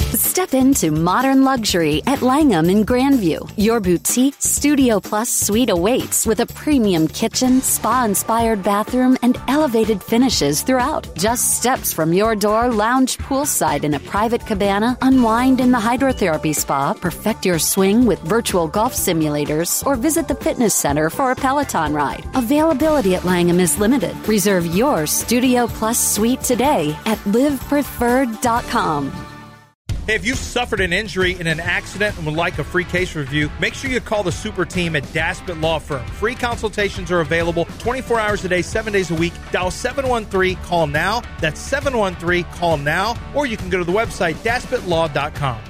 Step into modern luxury at Langham in Grandview. Your boutique Studio Plus suite awaits with a premium kitchen, spa-inspired bathroom, and elevated finishes throughout. Just steps from your door, lounge poolside in a private cabana, unwind in the hydrotherapy spa, perfect your swing with virtual golf simulators, or visit the fitness center for a Peloton ride. Availability at Langham is limited. Reserve your Studio Plus suite today at livepreferred.com. Hey, if you've suffered an injury in an accident and would like a free case review, make sure you call the super team at Daspit Law Firm. Free consultations are available 24 hours a day, 7 days a week. Dial 713-CALL-NOW. That's 713-CALL-NOW. Or you can go to the website, daspitlaw.com.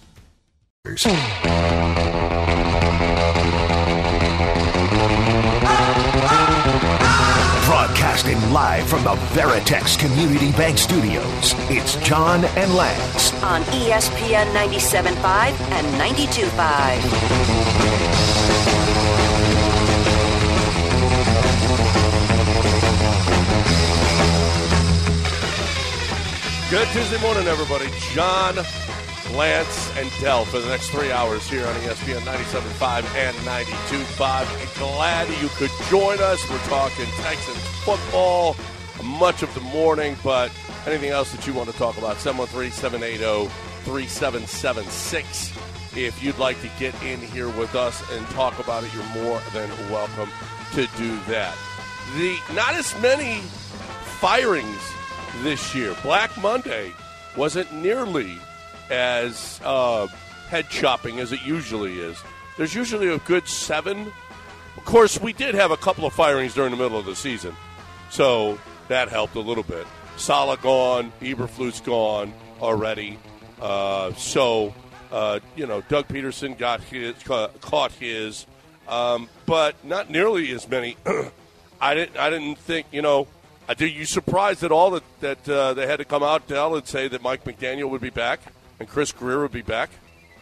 Broadcasting live from the Veritex Community Bank Studios, it's John and Lance on ESPN 97.5 and 92.5. Good Tuesday morning, everybody. John, Lance, and Del for the next 3 hours here on ESPN 97.5 and 92.5. Glad you could join us. We're talking Texans football much of the morning, but anything else that you want to talk about, 713-780-3776. If you'd like to get in here with us and talk about it, you're more than welcome to do that. Not as many firings this year. Black Monday wasn't nearly as head chopping as it usually is. There's usually a good 7. Of course, we did have a couple of firings during the middle of the season, so that helped a little bit. Saleh gone, Eberflus gone already. Doug Peterson caught his, but not nearly as many. I didn't think, are you surprised at all that they had to come out, Del, and say that Mike McDaniel would be back and Chris Greer would be back?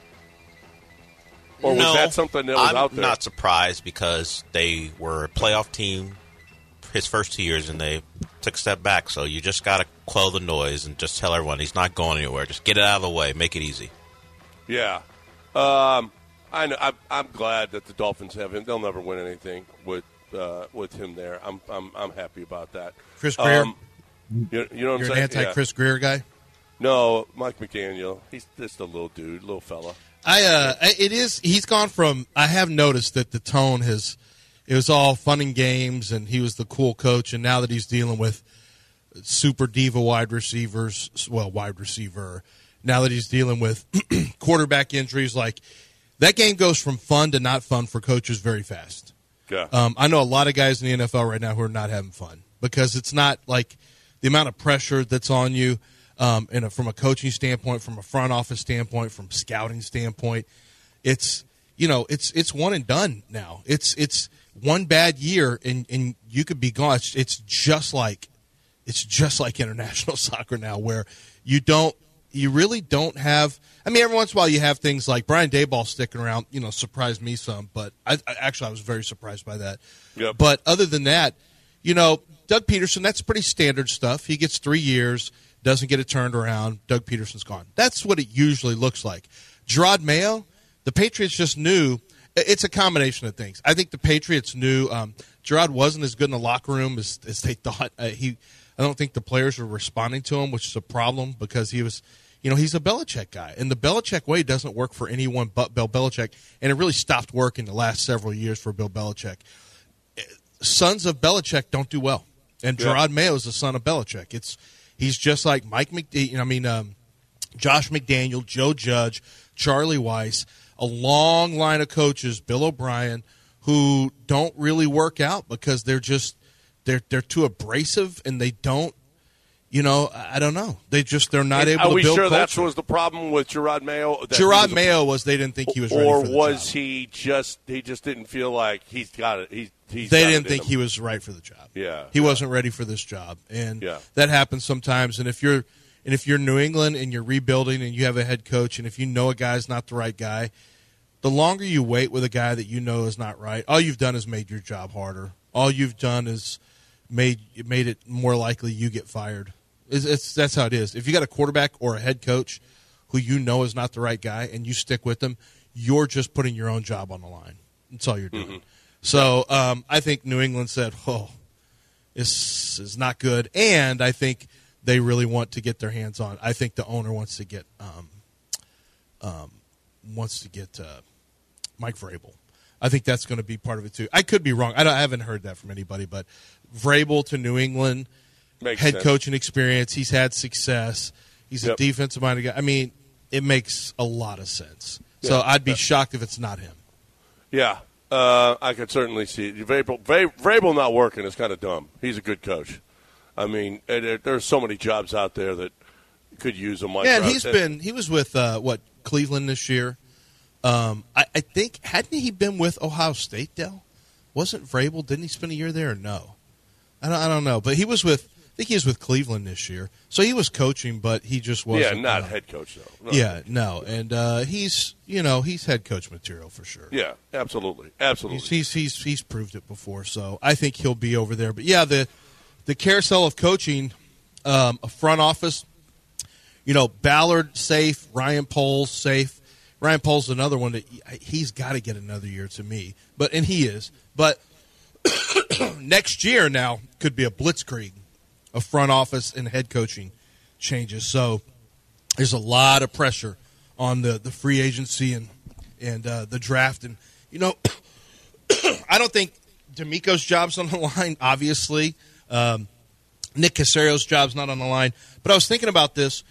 Or was that something that was out there? I'm not surprised because they were a playoff team his first 2 years and they took a step back. So you just got to quell the noise and just tell everyone he's not going anywhere. Just get it out of the way. Make it easy. Yeah. I'm glad that the Dolphins have him. They'll never win anything with him there. I'm happy about that. Chris Greer? You know what I'm saying? You're an anti-Chris Greer guy? No, Mike McDaniel. He's just a little dude, little fella. He's gone from, I have noticed that the tone it was all fun and games and he was the cool coach, and now that he's dealing with super diva wide receiver, now that he's dealing with quarterback injuries, like that game goes from fun to not fun for coaches very fast. Yeah. I know a lot of guys in the NFL right now who are not having fun because it's not like the amount of pressure that's on you. From a coaching standpoint, from a front office standpoint, from scouting standpoint, it's one and done now. It's one bad year and you could be gone. It's just like international soccer now, where you really don't have. I mean, every once in a while you have things like Brian Daboll sticking around. Surprised me some, but I was very surprised by that. Yep. But other than that, Doug Peterson, that's pretty standard stuff. He gets 3 years. Doesn't get it turned around. Doug Peterson's gone. That's what it usually looks like. Gerard Mayo, the Patriots just knew. It's a combination of things. I think the Patriots knew Gerard wasn't as good in the locker room as they thought. I don't think the players were responding to him, which is a problem because he was, he's a Belichick guy. And the Belichick way doesn't work for anyone but Bill Belichick. And it really stopped working the last several years for Bill Belichick. Sons of Belichick don't do well. And Gerard Mayo is the son of Belichick. He's just like Josh McDaniel, Joe Judge, Charlie Weiss, a long line of coaches, Bill O'Brien, who don't really work out because they're too abrasive and they don't, I don't know. They're not able to build culture. Are we sure that was the problem with Gerard Mayo? Gerard Mayo was they didn't think he was ready for the job. Or was he just didn't feel like he's got it? They didn't think he was right for the job. Yeah, he wasn't ready for this job, and that happens sometimes. And if you're New England and you're rebuilding and you have a head coach, and if you know a guy's not the right guy, the longer you wait with a guy that you know is not right, all you've done is made your job harder. All you've done is made it more likely you get fired. That's how it is. If you got a quarterback or a head coach who you know is not the right guy and you stick with them, you're just putting your own job on the line. That's all you're doing. Mm-hmm. So I think New England said, this is not good. And I think they really want to get their hands on. I think the owner wants to get Mike Vrabel. I think that's going to be part of it too. I could be wrong. I haven't heard that from anybody, but Vrabel to New England, Makes head sense. coaching experience. He's had success. He's a Yep. defensive-minded guy. I mean, it makes a lot of sense. So Yeah. I'd be shocked if it's not him. Yeah, I could certainly see it. Vrabel not working is kind of dumb. He's a good coach. I mean, there's so many jobs out there that could use him. Yeah, and he was with Cleveland this year. I think hadn't he been with Ohio State? Dell wasn't Vrabel? Didn't he spend a year there or no? I don't know, but he was with. I think he was with Cleveland this year, so he was coaching, but he just wasn't. Yeah, not head coach though. No. Yeah, no, and he's head coach material for sure. Yeah, absolutely. He's proved it before, so I think he'll be over there. But yeah, the carousel of coaching, a front office, Ballard safe, Ryan Poles safe. Ryan Poles is another one that he's got to get another year to me, and he is. But next year now could be a blitzkrieg of front office and head coaching changes. So there's a lot of pressure on the free agency and the draft. And, I don't think D'Amico's job's on the line, obviously. Nick Casario's job's not on the line. But I was thinking about this.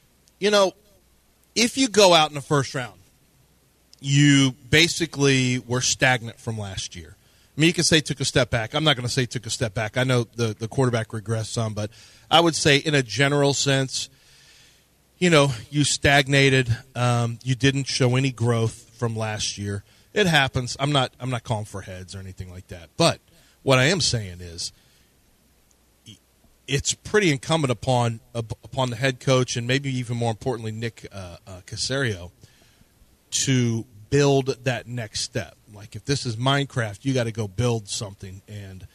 If you go out in the first round, you basically were stagnant from last year. I mean, you could say took a step back. I'm not going to say took a step back. I know the quarterback regressed some, but I would say in a general sense, you stagnated. You didn't show any growth from last year. It happens. I'm not calling for heads or anything like that. But what I am saying is it's pretty incumbent upon the head coach and maybe even more importantly Nick Caserio to build that next step. Like if this is Minecraft, you got to go build something. And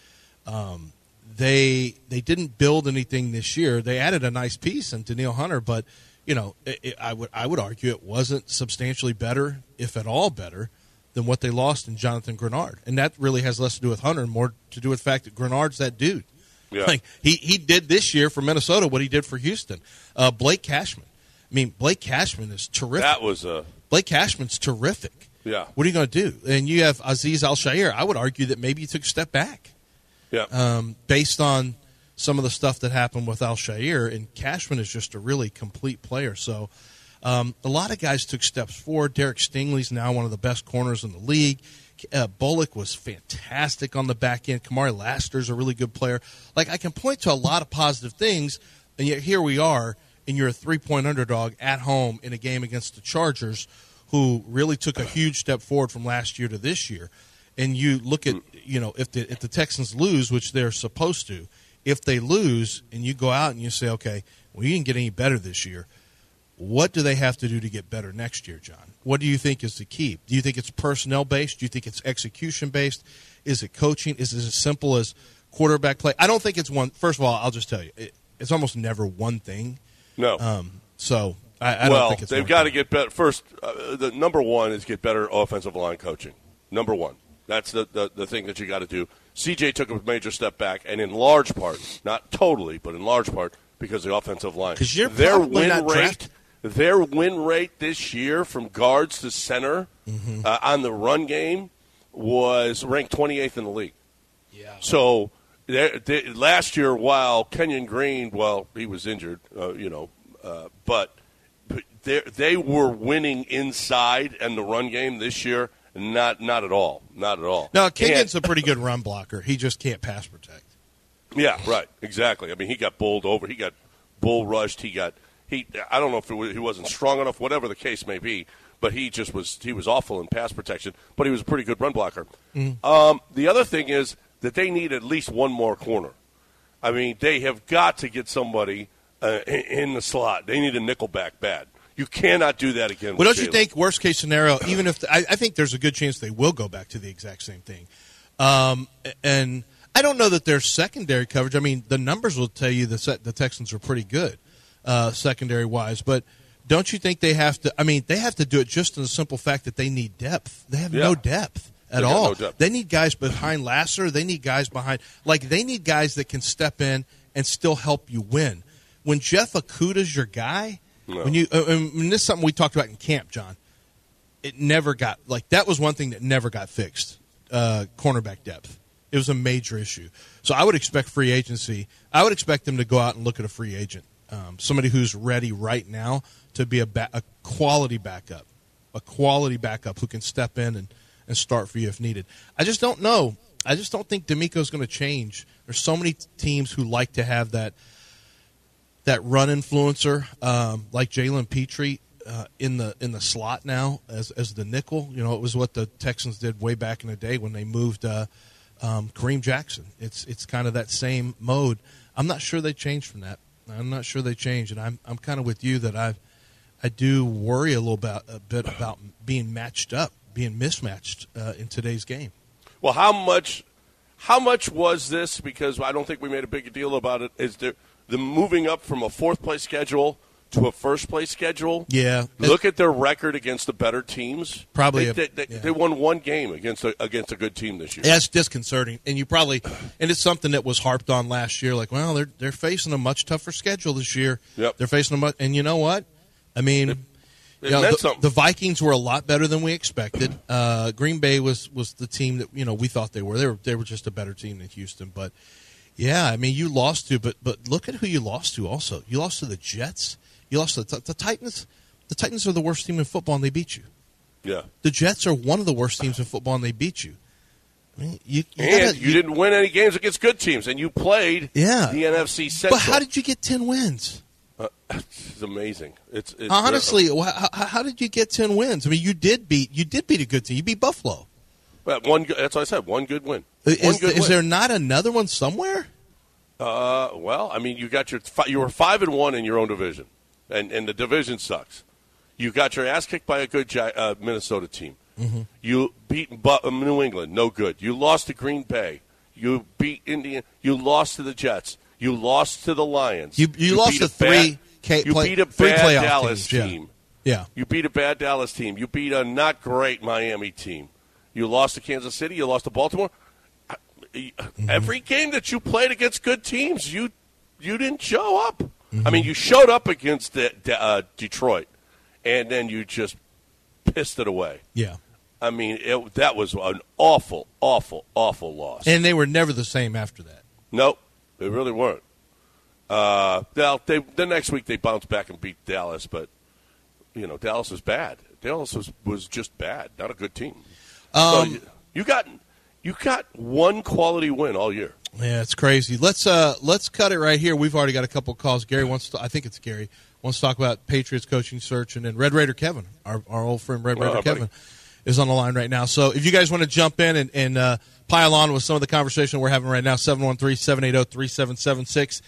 they didn't build anything this year. They added a nice piece in Danielle Hunter, but I would argue it wasn't substantially better, if at all better, than what they lost in Jonathan Grenard. And that really has less to do with Hunter and more to do with the fact that Grenard's that dude. Yeah. Like he did this year for Minnesota what he did for Houston. Blake Cashman. I mean, Blake Cashman is terrific. Blake Cashman's terrific. Yeah. What are you going to do? And you have Aziz Al-Shair. I would argue that maybe you took a step back. Yeah. Based on some of the stuff that happened with Al-Shair, and Cashman is just a really complete player. So a lot of guys took steps forward. Derek Stingley's now one of the best corners in the league. Bullock was fantastic on the back end. Kamari Laster's a really good player. Like, I can point to a lot of positive things, and yet here we are, and you're a 3-point underdog at home in a game against the Chargers, who really took a huge step forward from last year to this year. And you look at, if the Texans lose, which they're supposed to, if they lose and you go out and you say, okay, well, you didn't get any better this year, what do they have to do to get better next year, John? What do you think is the key? Do you think it's personnel-based? Do you think it's execution-based? Is it coaching? Is it as simple as quarterback play? I don't think it's one. First of all, I'll just tell you, it's almost never one thing. No. So I don't think it's they've got to get better. First, the number one is get better offensive line coaching. Number one. That's the thing that you got to do. CJ took a major step back, and in large part, not totally, but in large part, because of the offensive line. Because you're their probably not Their win rate this year from guards to center on the run game was ranked 28th in the league. Yeah. So last year, while Kenyon Green, he was injured, but they were winning inside and the run game this year. Not at all. Not at all. No, Kenyon's a pretty good run blocker. He just can't pass protect. Yeah, right. Exactly. I mean, he got bowled over. He got bull rushed. I don't know if he wasn't strong enough, whatever the case may be, but he was awful in pass protection, but he was a pretty good run blocker. The other thing is that they need at least one more corner. I mean, they have got to get somebody in the slot. They need a nickelback bad. You cannot do that again. Well, don't you think, worst case scenario, even if I think there's a good chance they will go back to the exact same thing. And I don't know that there's secondary coverage. I mean, the numbers will tell you the Texans are pretty good secondary-wise. But don't you think they have to? I mean, they have to do it just in the simple fact that they need depth. They have no depth at all. No depth. They need guys behind Lasser. They need guys behind, they need guys that can step in and still help you win. When Jeff Okudah's your guy, when you, and this is something we talked about in camp, John. It never got that was one thing that never got fixed. Cornerback depth. It was a major issue. So I would expect free agency. I would expect them to go out and look at a free agent, somebody who's ready right now to be a quality backup, who can step in and start for you if needed. I just don't know. I just don't think DeMeco's going to change. There's so many teams who like to have that run influencer, like Jalen Petrie. In the slot now as the nickel. You know, it was what the Texans did way back in the day when they moved Kareem Jackson. It's kind of that same mode. I'm not sure they changed from that. I'm not sure they changed, and I'm kind of with you that I do worry a bit about being matched up, being mismatched in today's game. Well, how much was this? Because I don't think we made a big deal about it. Is there the moving up from a fourth-place schedule to a first-place schedule? Yeah. Look at their record against the better teams. Probably. They won one game against a good team this year. That's disconcerting. And and it's something that was harped on last year. Like, well, they're facing a much tougher schedule this year. Yep. They're facing and you know what? I mean, the Vikings were a lot better than we expected. Green Bay was the team that we thought they were. They were just a better team than Houston. But yeah, I mean, you lost to, but look at who you lost to. Also, you lost to the Jets. You lost to the Titans. The Titans are the worst team in football, and they beat you. Yeah. The Jets are one of the worst teams in football, and they beat you. I mean, you didn't win any games against good teams, and you played the NFC Central. But how did you get 10 wins? It's amazing. It's honestly, how did you get 10 wins? I mean, you did beat a good team. You beat Buffalo. That's what I said. One good win. Is there not another one somewhere? Well, I mean, you were 5-1 in your own division. And the division sucks. You got your ass kicked by a good Minnesota team. Mm-hmm. You beat New England, no good. You lost to Green Bay. You beat Indiana. You lost to the Jets. You lost to the Lions. You lost to three bad Dallas team. Yeah. You beat a bad Dallas team. You beat a not great Miami team. You lost to Kansas City. You lost to Baltimore. Every game that you played against good teams, you didn't show up. Mm-hmm. I mean, you showed up against Detroit, and then you just pissed it away. Yeah. I mean, that was an awful, awful, awful loss. And they were never the same after that. Nope, they really weren't. The next week they bounced back and beat Dallas, but, Dallas was bad. Dallas was just bad, not a good team. So you got one quality win all year. Yeah, it's crazy. Let's cut it right here. We've already got a couple of calls. Gary wants to talk about Patriots coaching search, and then Red Raider Kevin, our old friend Red Raider Kevin, is on the line right now. So if you guys want to jump in and pile on with some of the conversation we're having right now, 713-780-3776,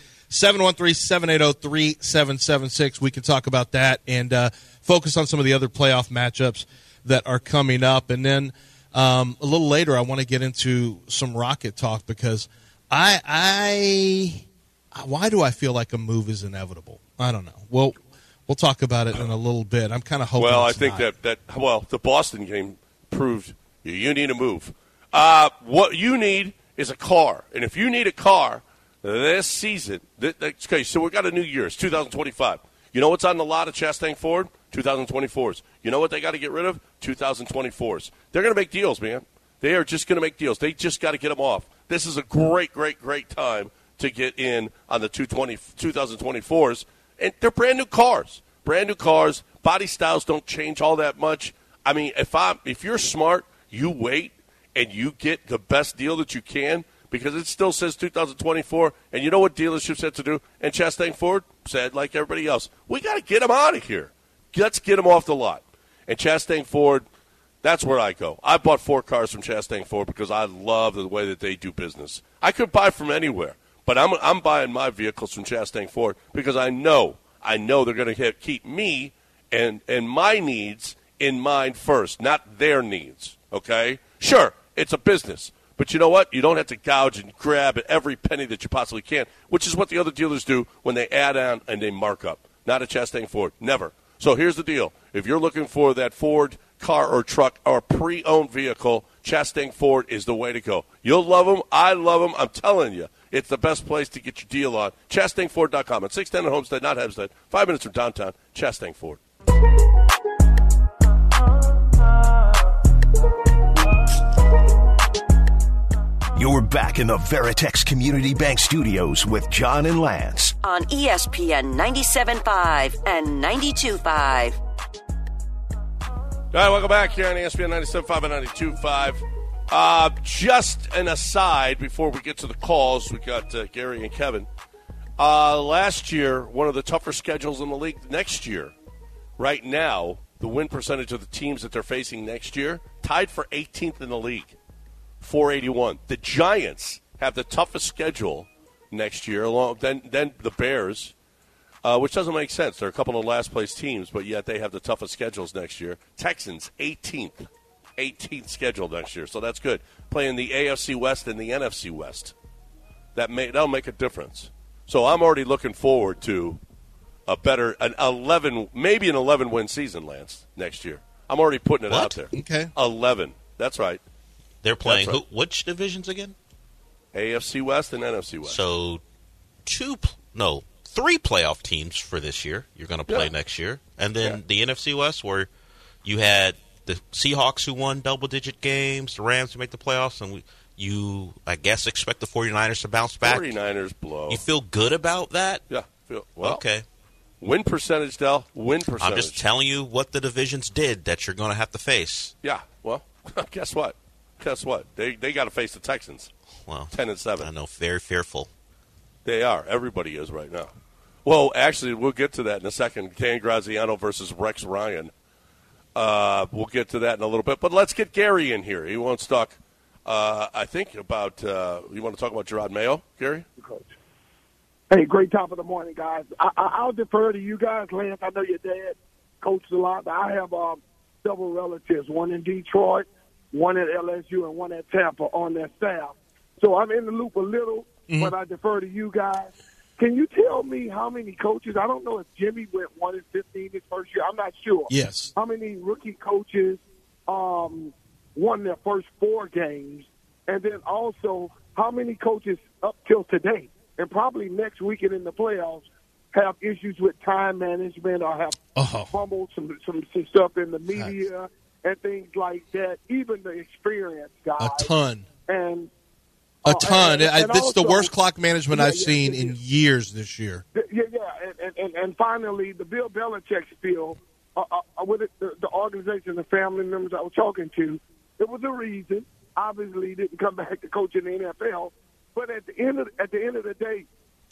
713-780-3776. We can talk about that and focus on some of the other playoff matchups that are coming up, and then a little later I want to get into some Rocket talk because why do I feel like a move is inevitable? I don't know. We'll talk about it in a little bit. I'm kind of hoping. Well, I think not. the Boston game proved you need a move. What you need is a car, and if you need a car this season, okay. So we got a new year. It's 2025. You know what's on the lot of Chastang Ford? 2024s. You know what they got to get rid of? 2024s. They're going to make deals, man. They are just going to make deals. They just got to get them off. This is a great, great, great time to get in on the 2024s. And they're brand new cars. Brand new cars. Body styles don't change all that much. I mean, if you're smart, you wait and you get the best deal that you can because it still says 2024. And you know what dealerships had to do? And Chastang Ford said, like everybody else, we got to get them out of here. Let's get them off the lot. And Chastang Ford, that's where I go. I bought 4 cars from Chastang Ford because I love the way that they do business. I could buy from anywhere, but I'm buying my vehicles from Chastang Ford because I know they're going to keep me and my needs in mind first, not their needs, okay? Sure, it's a business, but you know what? You don't have to gouge and grab at every penny that you possibly can, which is what the other dealers do when they add on and they mark up. Not at Chastang Ford, never. So here's the deal. If you're looking for that Ford car or truck or pre-owned vehicle, Chastang Ford is the way to go. You'll love them. I love them. I'm telling you. It's the best place to get your deal on. ChastangFord.com. At 610 in Homestead, not Hempstead. 5 minutes from downtown. Chastang Ford. You're back in the Veritex Community Bank Studios with John and Lance. On ESPN 97.5 and 92.5. All right, welcome back here on ESPN 97.5 and 92.5. Just an aside before we get to the calls, we got Gary and Kevin. Last year, one of the tougher schedules in the league. Next year, right now, the win percentage of the teams that they're facing next year, tied for 18th in the league, 481. The Giants have the toughest schedule next year, then the Bears, which doesn't make sense. They're a couple of last-place teams, but yet they have the toughest schedules next year. Texans, 18th schedule next year, so that's good. Playing the AFC West and the NFC West. That'll make a difference. So I'm already looking forward to an 11-win season, Lance, next year. I'm already putting it out there. Okay. 11. That's right. They're playing That's right. Which divisions again? AFC West and NFC West. So 3 playoff teams for this year you're going to play next year. And then the NFC West, where you had the Seahawks who won double-digit games, the Rams who make the playoffs, and you, I guess, expect the 49ers to bounce back. 49ers blow. You feel good about that? Yeah. Okay. Win percentage, Del. Win percentage. I'm just telling you what the divisions did that you're going to have to face. Yeah. Well, guess what? They got to face the Texans. Well, 10-7. I know, very fearful. They are. Everybody is right now. Well, actually, we'll get to that in a second. Dan Graziano versus Rex Ryan. We'll get to that in a little bit. But let's get Gary in here. He wants to talk, I think, about you want to talk about Gerard Mayo, Gary? Coach. Hey, great top of the morning, guys. I'll defer to you guys. Lance, I know your dad coached a lot. But I have several relatives, one in Detroit, one at LSU, and one at Tampa on their staff. So I'm in the loop a little, but I defer to you guys. Can you tell me how many coaches? I don't know if Jimmy went 1-15 his first year. I'm not sure. Yes. How many rookie coaches won their first 4 games? And then also, how many coaches up till today, and probably next weekend in the playoffs, have issues with time management or have fumbled some stuff in the media and things like that? Even the experienced guys. A ton. And a ton. And this is also, the worst clock management I've seen in years this year. And finally, the Bill Belichick spiel with the organization, the family members I was talking to, it was a reason. Obviously, he didn't come back to coach in the NFL. But at the end of the day,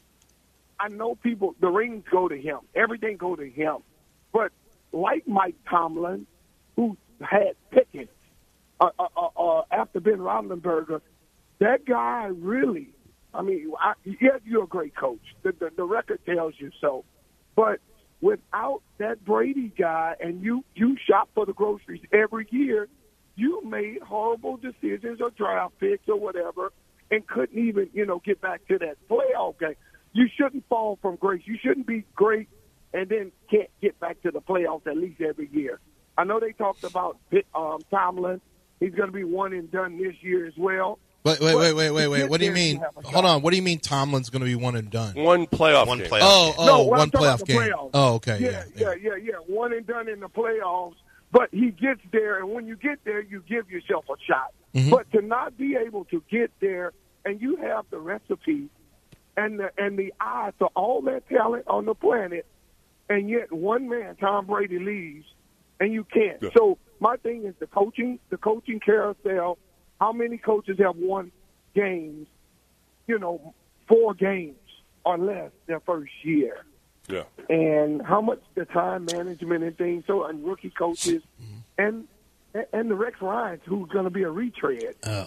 I know people, the rings go to him. Everything go to him. But like Mike Tomlin, who had Pickens after Ben Roethlisberger, that guy really, I mean, yes, you're a great coach. The record tells you so. But without that Brady guy, and you shop for the groceries every year, you made horrible decisions or draft picks or whatever and couldn't even, get back to that playoff game. You shouldn't fall from grace. You shouldn't be great and then can't get back to the playoffs at least every year. I know they talked about Tomlin. He's going to be one and done this year as well. Wait. What do you mean? Hold on. What do you mean Tomlin's going to be one and done? One playoff game. One playoff game. Playoffs. Oh, okay. Yeah. One and done in the playoffs. But he gets there, and when you get there, you give yourself a shot. Mm-hmm. But to not be able to get there, and you have the recipe and the eye to all that talent on the planet, and yet one man, Tom Brady, leaves, and you can't. Yeah. So my thing is the coaching carousel. How many coaches have won games, 4 games or less their first year? Yeah. And how much the time management and things, and rookie coaches, and the Rex Ryans, who's going to be a retread. Ugh.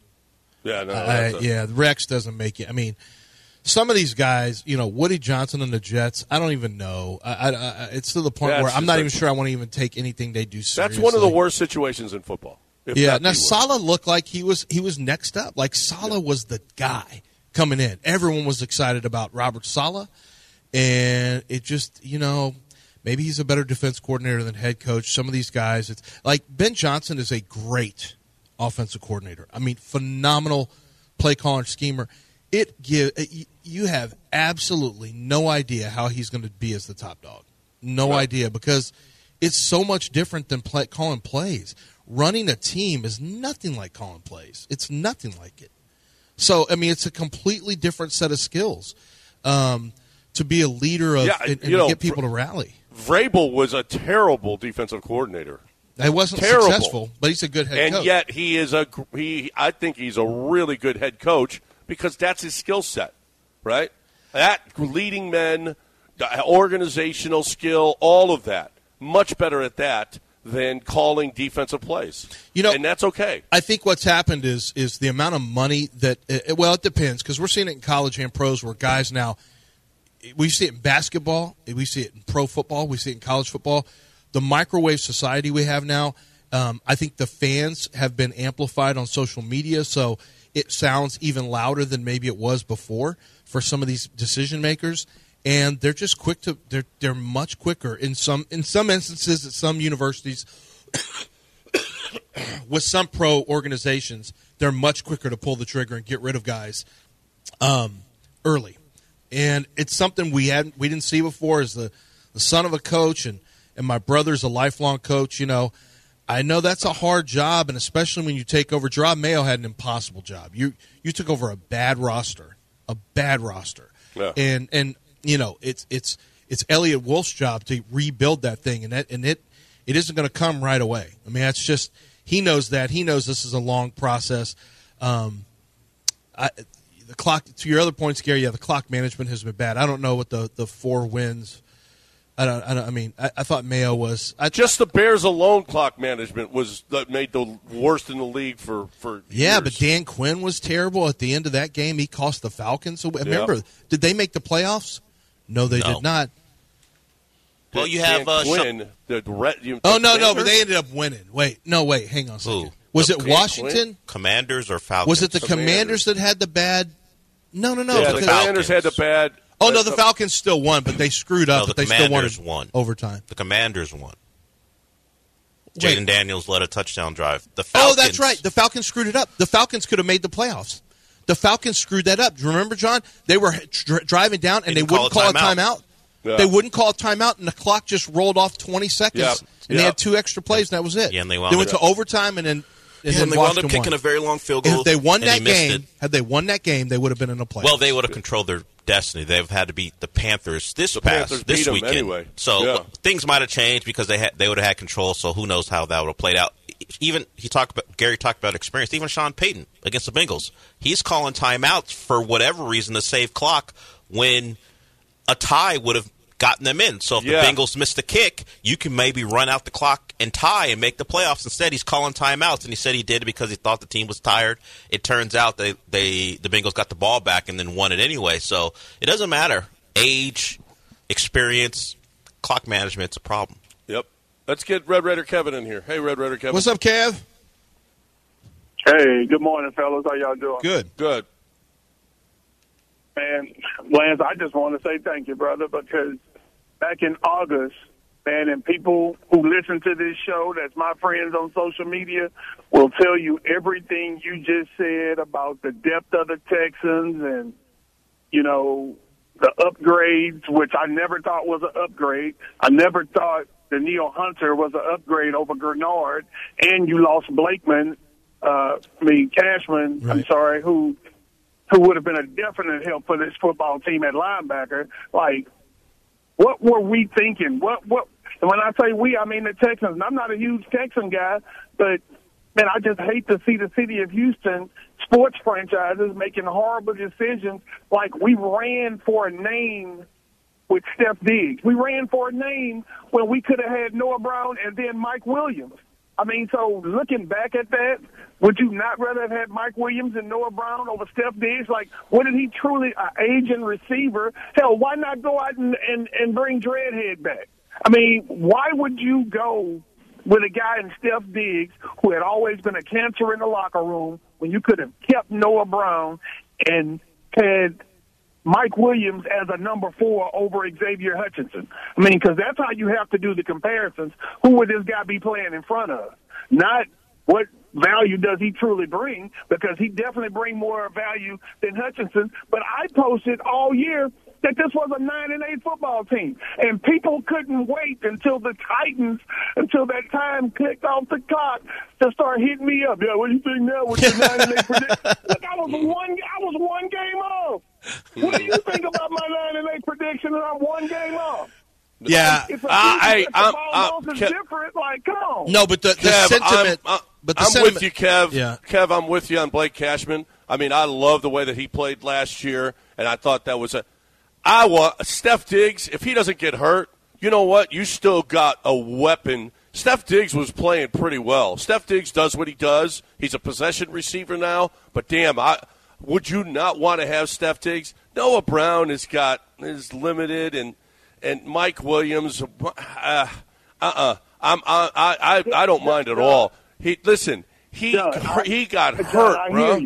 Yeah, Rex doesn't make it. I mean, some of these guys, Woody Johnson and the Jets, I don't even know. It's to the point where I'm not even sure I want to even take anything they do seriously. That's one of the worst situations in football. Now Saleh looked like he was next up. Like Saleh was the guy coming in. Everyone was excited about Robert Saleh, and it just Maybe he's a better defense coordinator than head coach. Some of these guys, it's like Ben Johnson is a great offensive coordinator. I mean, phenomenal play caller and schemer. You have absolutely no idea how he's going to be as the top dog. No idea, because it's so much different than calling plays. Running a team is nothing like calling plays. It's nothing like it. So, I mean, it's a completely different set of skills to be a leader of and to get people to rally. Vrabel was a terrible defensive coordinator. He wasn't successful, but he's a good head coach. And yet I think he's a really good head coach because that's his skill set, right? That leading men, organizational skill, all of that. Much better at that than calling defensive plays. And that's okay. I think what's happened is the amount of money that it depends, because we're seeing it in college and pros where guys now, we see it in basketball, we see it in pro football, we see it in college football. The microwave society we have now, I think the fans have been amplified on social media, so it sounds even louder than maybe it was before for some of these decision makers. And they're just quick to they're much quicker in some instances at some universities with some pro organizations. They're much quicker to pull the trigger and get rid of guys early. And it's something we didn't see before. As the son of a coach and my brother's a lifelong coach, I know that's a hard job, and especially when you take over. Gerard Mayo had an impossible job. You took over a bad roster. Yeah. And it's Elliot Wolf's job to rebuild that thing, and it isn't going to come right away. I mean, that's just, he knows that. He knows this is a long process. The clock, to your other points, Gary, the clock management has been bad. I don't know what the 4 wins. I thought Mayo was just the Bears alone. Clock management was that made the worst in the league for years. But Dan Quinn was terrible at the end of that game. He cost the Falcons. So remember, did they make the playoffs? No, they did not. Well, you have Quinn. But they ended up winning. Wait, hang on a second. Was it Washington? Quinn? Commanders or Falcons? Was it the Commanders that had the bad? No. Yeah, the Commanders had the bad. Oh, no, the Falcons still won, but they screwed up. But they still won overtime. The Commanders won. Jaden Daniels led a touchdown drive. The Falcons, that's right. The Falcons screwed it up. The Falcons could have made the playoffs. The Falcons screwed that up. Do you remember, John? They were driving down, and they wouldn't call a timeout. Yeah. They wouldn't call a timeout, and the clock just rolled off 20 seconds, and they had 2 extra plays, and that was it. Yeah, and they went to overtime, and then they wound up kicking a very long field goal. If they won that game, had they won that game, they would have been in the playoffs. Well, they would have controlled their destiny. They've had to beat the Panthers this weekend. Anyway. So things might have changed because they would have had control. So who knows how that would have played out. Even Gary talked about experience. Even Sean Payton against the Bengals, he's calling timeouts for whatever reason to save clock when a tie would have gotten them in. So if the Bengals missed the kick, you can maybe run out the clock and tie and make the playoffs. Instead, he's calling timeouts, and he said he did it because he thought the team was tired. It turns out the Bengals got the ball back and then won it anyway. So it doesn't matter. Age, experience, clock management's a problem. Yep. Let's get Red Raider Kevin in here. Hey, Red Raider Kevin. What's up, Kev? Hey, good morning, fellas. How y'all doing? Good. Man, Lance, I just want to say thank you, brother, because back in August, man, and people who listen to this show, that's my friends on social media, will tell you everything you just said about the depth of the Texans and, the upgrades, which I never thought was an upgrade. I never thought Danielle Hunter was an upgrade over Gernard, and you lost Cashman, right. I'm sorry, who would have been a definite help for this football team at linebacker. Like, what were we thinking? What? And when I say we, I mean the Texans. And I'm not a huge Texan guy, but, man, I just hate to see the city of Houston sports franchises making horrible decisions. Like, we ran for a name with Steph Diggs. We ran for a name when we could have had Noah Brown and then Mike Williams. I mean, so looking back at that, would you not rather have had Mike Williams and Noah Brown over Steph Diggs? Like, what did he truly, an aging receiver? Hell, why not go out and bring Dreadhead back? I mean, why would you go with a guy in Steph Diggs who had always been a cancer in the locker room when you could have kept Noah Brown and had Mike Williams as a number 4 over Xavier Hutchinson. I mean, because that's how you have to do the comparisons. Who would this guy be playing in front of? Not what value does he truly bring, because he definitely brings more value than Hutchinson. But I posted all year that this was a 9-8 football team, and people couldn't wait until the Titans, until that time clicked off the clock to start hitting me up. Yeah, what do you think now with your 9-8 prediction? Look, I was one game off. What do you think about my 9-8 prediction? And I'm one game off. Yeah, I'm different. Like, come on. No, but the sentiment. I'm with you, Kev. Yeah. Kev, I'm with you on Blake Cashman. I mean, I love the way that he played last year, and I thought that was I want Steph Diggs. If he doesn't get hurt, you know what? You still got a weapon. Steph Diggs was playing pretty well. Steph Diggs does what he does. He's a possession receiver now. But damn, would you not want to have Steph Diggs? Noah Brown is limited, and Mike Williams. I don't mind at all. He got hurt, bro.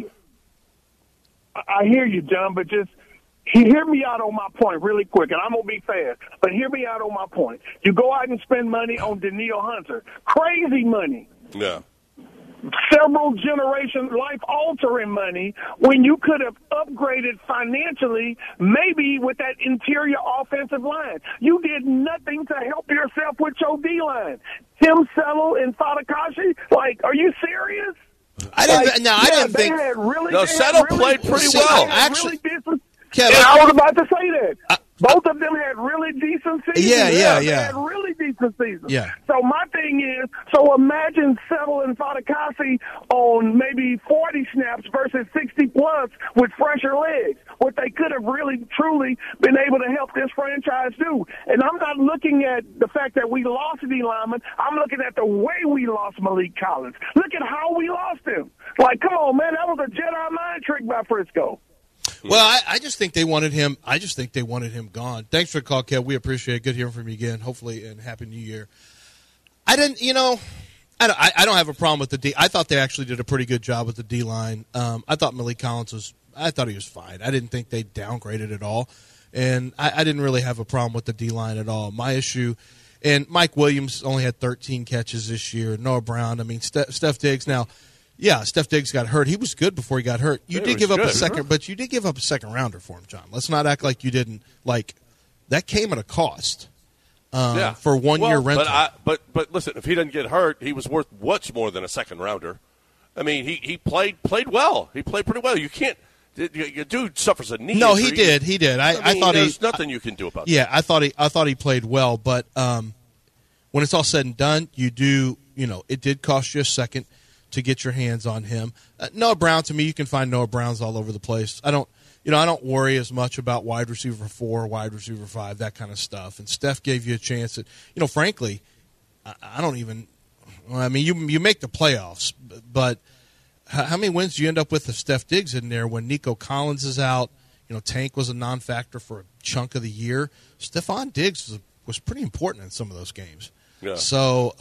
I hear you, John, but just hear me out on my point really quick, and I'm going to be fast, but hear me out on my point. You go out and spend money on Danielle Hunter. Crazy money. Yeah. Several generation life-altering money when you could have upgraded financially, maybe with that interior offensive line. You did nothing to help yourself with your D-line. Tim Settle and Fadakashi, are you serious? I didn't think. Settle played pretty well. Actually, Kevin, and I was about to say that. Both of them had really decent seasons. Yeah. They had really decent seasons. Yeah. So my thing is, imagine Settle and Fadakasi on maybe 40 snaps versus 60-plus with fresher legs, what they could have really, truly been able to help this franchise do. And I'm not looking at the fact that we lost D lineman. I'm looking at the way we lost Malik Collins. Look at how we lost him. Come on, man, that was a Jedi mind trick by Frisco. Well, I just think they wanted him. I just think they wanted him gone. Thanks for the call, Kev. We appreciate it. Good hearing from you again. Hopefully, and Happy New Year. I don't have a problem with the D. I thought they actually did a pretty good job with the D line. I thought Malik Collins I thought he was fine. I didn't think they downgraded at all, and I didn't really have a problem with the D line at all. My issue, and Mike Williams only had 13 catches this year. Noah Brown. I mean, Steph Diggs now. Yeah, Steph Diggs got hurt. He was good before he got hurt. You did give up a second, but you did give up a second rounder for him, John. Let's not act like you didn't. That came at a cost for 1 year rental. But listen, if he doesn't get hurt, he was worth much more than a second rounder. I mean, he played well. He played pretty well. You can't. Your dude suffers a knee injury. No, he did. He did. I thought there's nothing you can do about that. Yeah, I thought he played well, but when it's all said and done, you do. It did cost you a second to get your hands on him. Noah Brown, to me, you can find Noah Browns all over the place. I don't worry as much about wide receiver 4, wide receiver 5, that kind of stuff. And Steph gave you a chance at, frankly, I don't even. I mean, you make the playoffs, but how many wins do you end up with if Steph Diggs in there when Nico Collins is out? Tank was a non-factor for a chunk of the year. Stephon Diggs was pretty important in some of those games. Yeah. So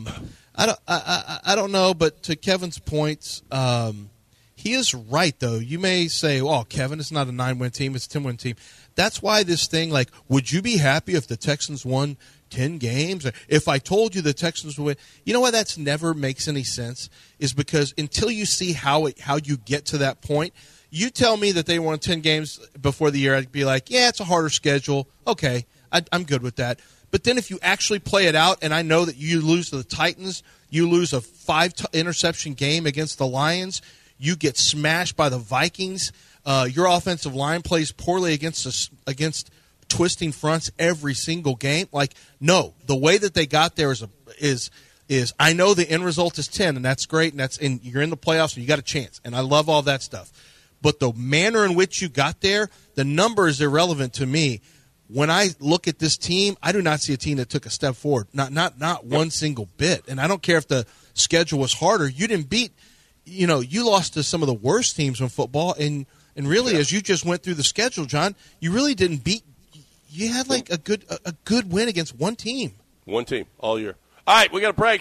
I don't know, but to Kevin's points, he is right, though. You may say, Kevin, it's not a 9-win team, it's a 10-win team. That's why this thing, would you be happy if the Texans won 10 games? If I told you the Texans would win, you know why that's never makes any sense? Is because until you see how you get to that point, you tell me that they won 10 games before the year, I'd be like, yeah, it's a harder schedule. Okay, I'm good with that. But then if you actually play it out, and I know that you lose to the Titans, you lose a 5-interception game against the Lions, you get smashed by the Vikings, your offensive line plays poorly against twisting fronts every single game. No, the way that they got there is I know the end result is 10, and that's great, and you're in the playoffs, and you got a chance, and I love all that stuff. But the manner in which you got there, the number is irrelevant to me. When I look at this team, I do not see a team that took a step forward, not one single bit. And I don't care if the schedule was harder. You didn't beat, you lost to some of the worst teams in football. And really, as you just went through the schedule, John, you really didn't beat. You had a good win against one team. One team all year. All right, we got a break.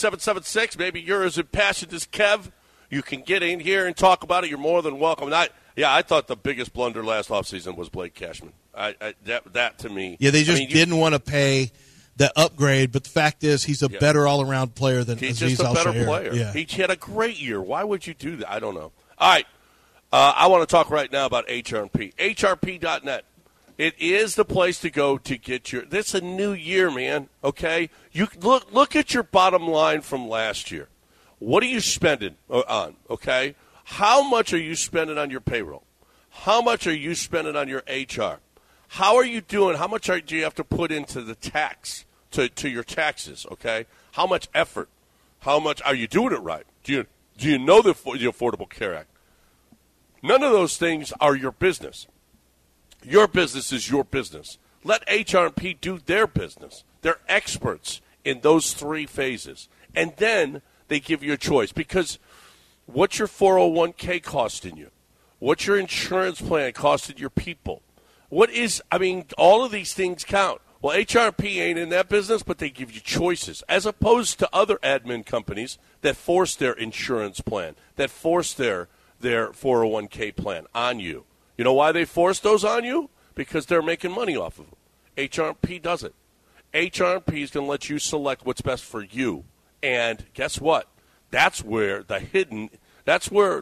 713-780-3776. Maybe you're as impassioned as Kev. You can get in here and talk about it. You're more than welcome. Yeah, I thought the biggest blunder last offseason was Blake Cashman. That to me. Yeah, they just didn't want to pay the upgrade, but the fact is he's a better all-around player than he's Azeez just a better Al-Shaair. player. Yeah. He had a great year. Why would you do that? I don't know. All right. I want to talk right now about HRP. HRP.net. It is the place to go to get your – this is a new year, man, okay? You look at your bottom line from last year. What are you spending on, okay? How much are you spending on your payroll? How much are you spending on your HR? How are you doing? How much do you have to put into the tax, to your taxes, okay? How much effort? How much – are you doing it right? Do you know the Affordable Care Act? None of those things are your business. Your business is your business. Let HRP do their business. They're experts in those three phases. And then they give you a choice. Because what's your 401k costing you? What's your insurance plan costing your people? All of these things count. Well, HRP ain't in that business, but they give you choices. As opposed to other admin companies that force their insurance plan, that force their 401k plan on you. You know why they force those on you? Because they're making money off of them. HRP doesn't. HRP is going to let you select what's best for you. And guess what? That's where that's where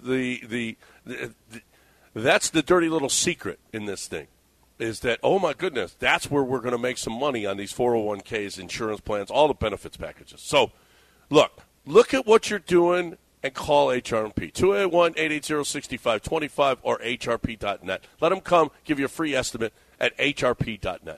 that's the dirty little secret in this thing. Is that, oh my goodness, that's where we're going to make some money on these 401ks, insurance plans, all the benefits packages. So, look at what you're doing. And call HRP, 281-880-6525 or HRP.net. Let them come, give you a free estimate at HRP.net.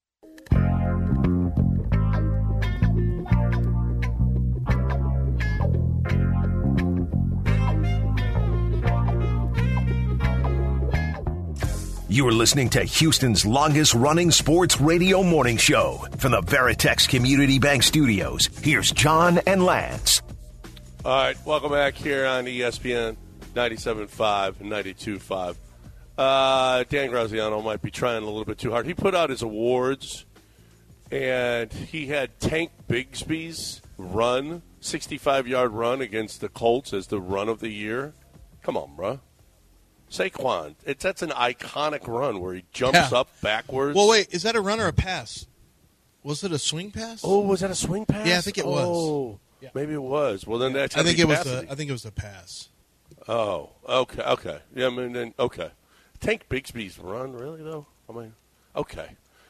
You are listening to Houston's longest-running sports radio morning show. From the Veritex Community Bank Studios, here's John and Lance. All right, welcome back here on ESPN 97.5 and 92.5. Dan Graziano might be trying a little bit too hard. He put out his awards, and he had Tank Bigsby's run, 65-yard run against the Colts as the run of the year. Come on, bro. Saquon, that's an iconic run where he jumps up backwards. Well, wait, is that a run or a pass? Was it a swing pass? Oh, was that a swing pass? Yeah, I think it was. Oh. Yeah. Maybe it was. Well, then that's. I think it was a pass. Oh, okay. Yeah, okay. Tank Bigsby's run, really though. Okay.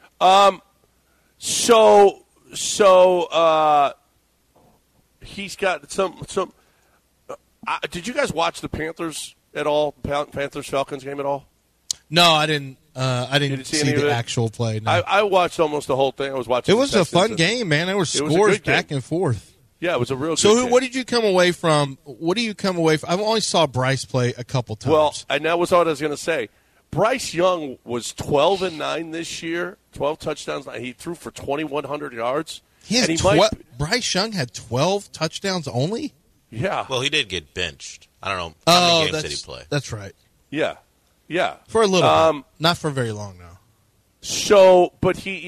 So he's got some. Did you guys watch the Panthers at all? Panthers Falcons game at all? No, I didn't. I didn't see the actual play. No. I watched almost the whole thing. I was watching. It was a fun game, man. There were scores back and forth. Yeah, it was a real good game. What did you come away from? What do you come away from? I only saw Bryce play a couple times. Well, and that was what I was going to say. Bryce Young was 12-9 this year, 12 touchdowns. He threw for 2,100 yards. Bryce Young had 12 touchdowns only? Yeah. Well, he did get benched. I don't know how many games did he play. That's right. Yeah. For a little bit. Not for very long now. So, but he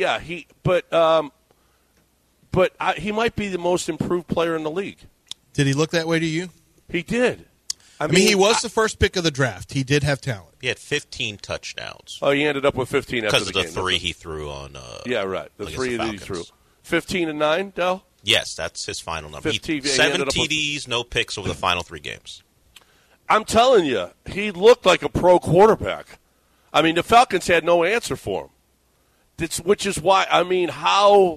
might be the most improved player in the league. Did he look that way to you? He did. I mean, he was the first pick of the draft. He did have talent. He had 15 touchdowns. Oh, he ended up with 15 after the game. Because of the three he threw on. Yeah, right. The three that he threw. 15-9, Del? Yes, that's his final number. 7 TDs, no picks over the final 3 games. I'm telling you, he looked like a pro quarterback. I mean, the Falcons had no answer for him. Which is why, how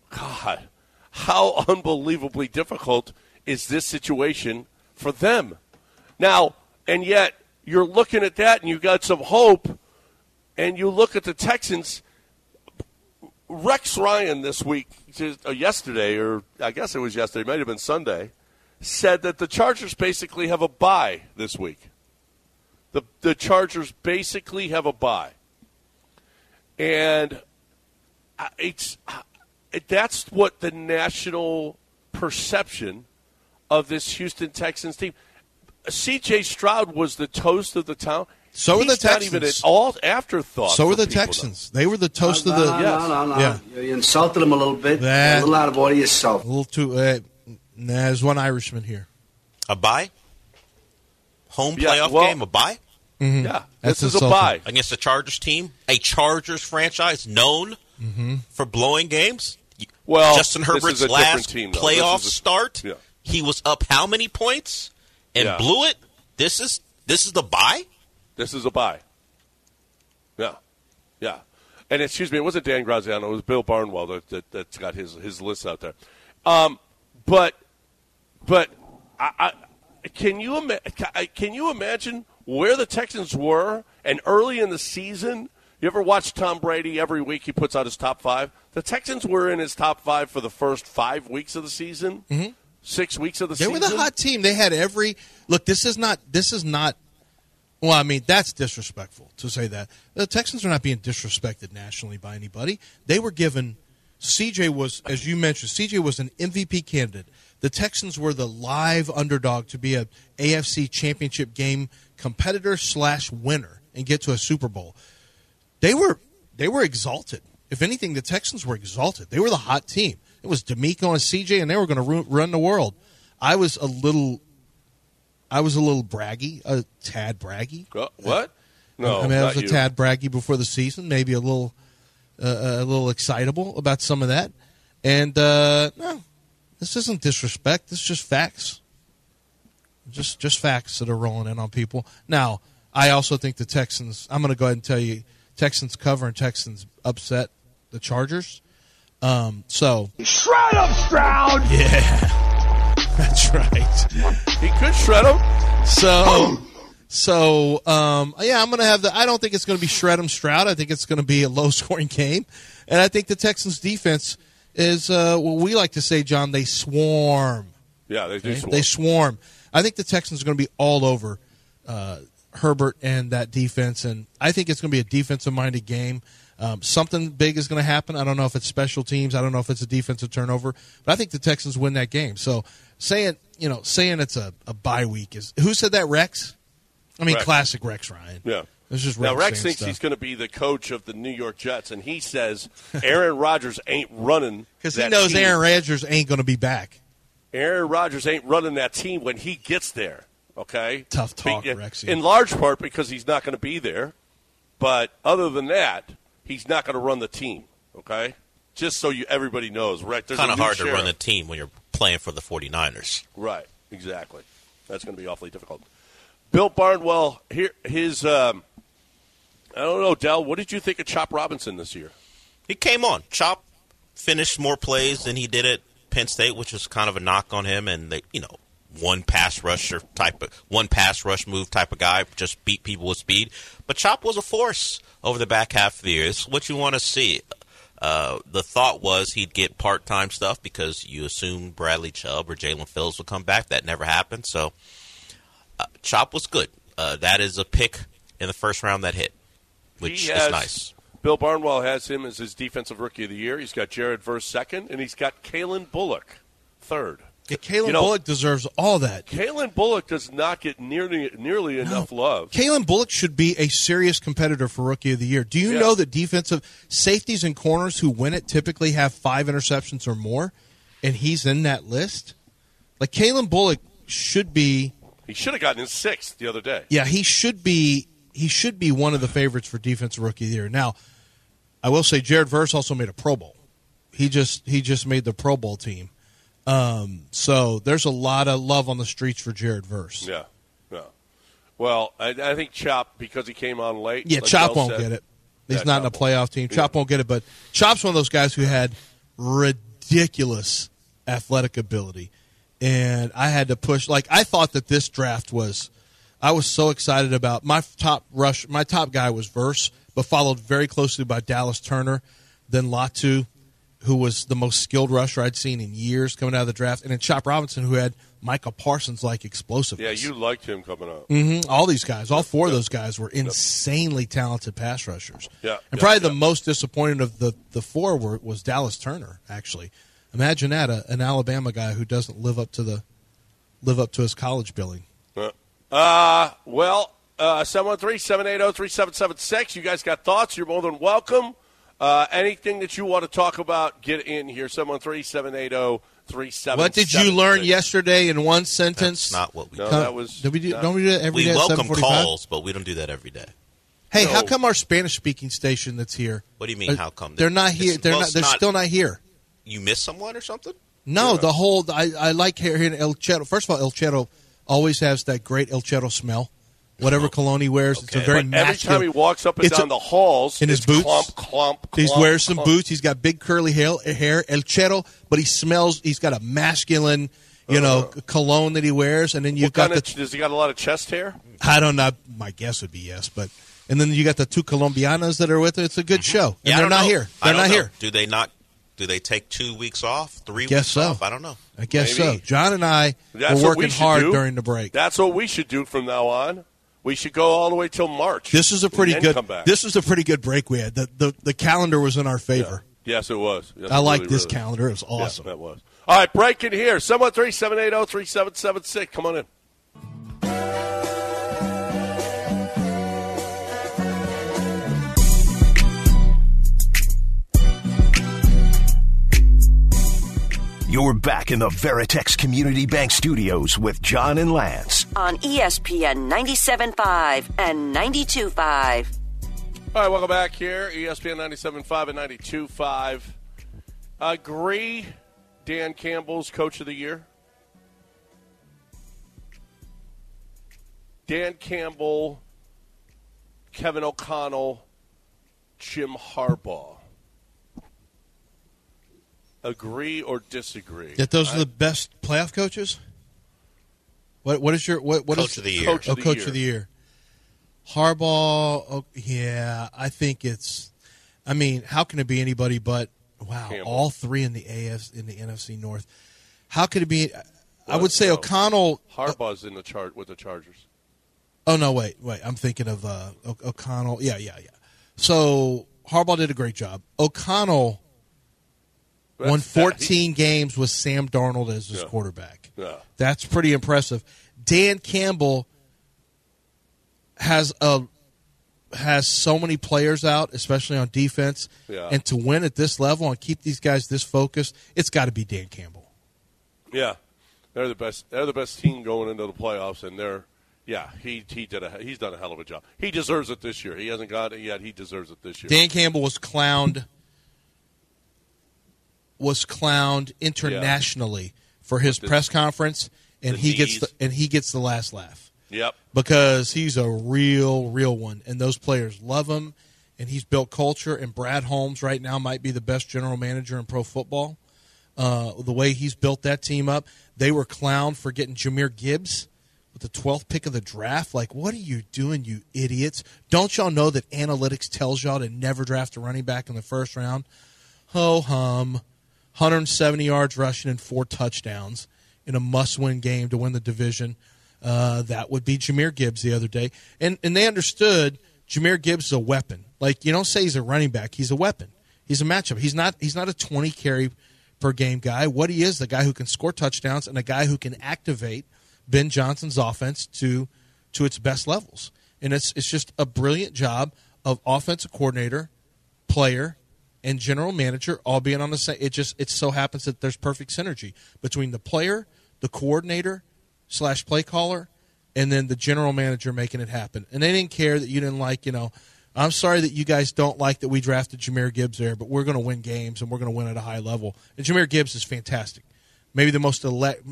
unbelievably difficult is this situation for them? Now, and yet, you're looking at that and you got some hope, and you look at the Texans. Rex Ryan this week, yesterday, or I guess it was yesterday, it might have been Sunday, said that the Chargers basically have a bye this week. The Chargers basically have a bye. And that's what the national perception of this Houston Texans team. C.J. Stroud was the toast of the town. So were the Texans. Not even an all afterthut. So were the Texans. They were the toast of the. No. Yeah. You insulted them a little bit. A little out of order yourself. A little too. There's one Irishman here. A bye? Home playoff game? A bye? Mm-hmm. Yeah, this is a bye. Against the Chargers team, a Chargers franchise known for blowing games. Well, Justin Herbert's last team, playoff start, yeah. he was up how many points and blew it? This is the bye? This is a bye. Yeah. Yeah. And excuse me, it wasn't Dan Graziano, it was Bill Barnwell that's got his list out there. But can you imagine where the Texans were and early in the season? You ever watch Tom Brady every week he puts out his top 5? The Texans were in his top 5 for the first 5 weeks of the season, 6 weeks of the season. They were the hot team. They had every – look, this is not – well, I mean, that's disrespectful to say that. The Texans are not being disrespected nationally by anybody. They were given – CJ was, as you mentioned, CJ was an MVP candidate. The Texans were the live underdog to be a AFC championship game competitor / winner and get to a Super Bowl. They were exalted. If anything, the Texans were exalted. They were the hot team. It was DeMeco and CJ, and they were going to run the world. I was a little braggy, a tad braggy. What? No, I mean, I was a tad braggy before the season, maybe a little excitable about some of that. And no, this isn't disrespect. This is just facts. Just facts that are rolling in on people. Now, I also think the Texans. I'm going to go ahead and tell you, Texans cover and Texans upset the Chargers. So Shred 'em, Stroud! Yeah, that's right. He could shred them. So I'm going to have I don't think it's going to be shred 'em Stroud. I think it's going to be a low-scoring game. And I think the Texans' defense is what we like to say, John, they swarm. Yeah, they do swarm. They swarm. I think the Texans are going to be all over Herbert and that defense, and I think it's going to be a defensive-minded game. Something big is going to happen. I don't know if it's special teams. I don't know if it's a defensive turnover, but I think the Texans win that game. So saying it's a bye week is – who said that, Rex? I mean, Rex. Classic Rex, Ryan. Yeah. It's just now, Rex saying thinks stuff. he's going to be the coach of the New York Jets, and he says Aaron Rodgers ain't running because he knows team. Aaron Rodgers ain't going to be back. Aaron Rodgers ain't running that team when he gets there, okay? Tough talk, Rexy. In large part because he's not going to be there, but other than that, he's not going to run the team, okay? Just so everybody knows, right? It's kind of hard to run the team when you're playing for the 49ers. Right, exactly. That's going to be awfully difficult. Bill Barnwell, his I don't know, Del, what did you think of Chop Robinson this year? He came on. Chop finished more plays than he did at Penn State, which was kind of a knock on him, and they, one pass rush move type of guy, just beat people with speed. But Chop was a force over the back half of the year. It's what you want to see. The thought was he'd get part-time stuff because you assume Bradley Chubb or Jalen Phillips would come back. That never happened. So Chop was good. That is a pick in the first round that hit, which is nice. Bill Barnwell has him as his Defensive Rookie of the Year. He's got Jared Verse second, and he's got Kalen Bullock third. Yeah, Kalen Bullock deserves all that. Kalen Bullock does not get nearly enough love. Kalen Bullock should be a serious competitor for Rookie of the Year. Do you know that defensive safeties and corners who win it typically have 5 interceptions or more, and he's in that list? Like, Kalen Bullock should be... He should have gotten his 6th the other day. Yeah, he should be one of the favorites for Defensive Rookie of the Year. Now, I will say Jared Verse also made a Pro Bowl. He just made the Pro Bowl team. So there's a lot of love on the streets for Jared Verse. Yeah. Well, I think Chop, because he came on late. Yeah, like Chop Del won't said, get it. He's not in a playoff team. Chop won't get it, but Chop's one of those guys who had ridiculous athletic ability. And I had to push. Like, I thought that this draft I was so excited about my top guy was Verse, but followed very closely by Dallas Turner, then Latu, who was the most skilled rusher I'd seen in years coming out of the draft, and then Chop Robinson, who had Micah Parsons-like explosiveness. Yeah, you liked him coming up. Mm-hmm. All these guys, all 4 of those guys were insanely talented pass rushers. Yeah, and probably the most disappointing of the 4 was Dallas Turner, actually. Imagine that, an Alabama guy who doesn't live up to his college billing. 713-780-3776. You guys got thoughts? You're more than welcome. Anything that you want to talk about, get in here. 713-780-3776. 7-3-7. What did you learn yesterday in one sentence? That's not what we No, do. that was. Don't we do that every We day at welcome 7:45? calls, but we don't do that every day. Hey, No. how come our Spanish-speaking station that's here? What do you mean, how come? They're not here? They're still not here. You missed someone or something? No, the whole I like hearing El Cheto. First of all, El Cheto always has that great El Cheto smell. Whatever cologne he wears, it's a very But every masculine. time he walks up and down the halls, in his it's boots, clump. He wears some clump. boots. He's got big curly hair, El Cheto, but he smells. He's got a masculine, cologne that he wears, and then you've got Does he got a lot of chest hair? I don't know. My guess would be yes, but and then you got the two Colombianas that are with it. It's a good show. And they're not here. They're not here. Do they not? Do they take 2 weeks off? 3 Guess weeks so. off? I don't know. I guess Maybe. so. John and I That's were what we working should hard do. during the break. That's what we should do from now on. We should go all the way till March. This is a pretty and then good. Come back. This is a pretty good break we had. The calendar was in our favor. Yes, it was. Yes, I like really, this really. calendar. It was awesome. Yeah, that was. All right, break in here. 713-780-3776. Come on in. You're back in the Veritex Community Bank Studios with John and Lance. On ESPN 97.5 and 92.5. All right, welcome back here. ESPN 97.5 and 92.5. Agree Dan Campbell's Coach of the Year? Dan Campbell, Kevin O'Connell, Jim Harbaugh. Agree or disagree? That those are the best playoff coaches. What is your what Coach is of the year? Coach of the Coach year. of the year. Harbaugh. Oh, yeah, I think it's. I mean, how can it be anybody but Campbell. all three in the NFC North? How could it be? I would say O'Connell. Harbaugh's in the chart with the Chargers. Oh no! Wait! I'm thinking of O'Connell. Yeah. So Harbaugh did a great job. O'Connell won 14 games with Sam Darnold as his quarterback. Yeah. That's pretty impressive. Dan Campbell has so many players out, especially on defense, and to win at this level and keep these guys this focused, it's got to be Dan Campbell. Yeah, they're the best. They're the best team going into the playoffs, and he's done a hell of a job. He deserves it this year. He hasn't got it yet. He deserves it this year. Dan Campbell was clowned internationally for his press conference, and he gets the last laugh. Yep. Because he's a real one, and those players love him, and he's built culture. And Brad Holmes right now might be the best general manager in pro football. The way he's built that team up, they were clowned for getting Jahmyr Gibbs with the 12th pick of the draft. Like, what are you doing, you idiots? Don't y'all know that analytics tells y'all to never draft a running back in the first round? Ho-hum. 170 yards rushing and 4 touchdowns in a must-win game to win the division. That would be Jahmyr Gibbs the other day. And they understood Jahmyr Gibbs is a weapon. Like, you don't say he's a running back. He's a weapon. He's a matchup. He's not a 20-carry-per-game guy. What he is, the guy who can score touchdowns and a guy who can activate Ben Johnson's offense to its best levels. And it's just a brilliant job of offensive coordinator, player, and general manager all being on the same. It so happens that there's perfect synergy between the player, the coordinator / play caller, and then the general manager making it happen. And they didn't care that you didn't like, I'm sorry that you guys don't like that we drafted Jahmyr Gibbs there, but we're going to win games and we're going to win at a high level. And Jahmyr Gibbs is fantastic. Maybe the most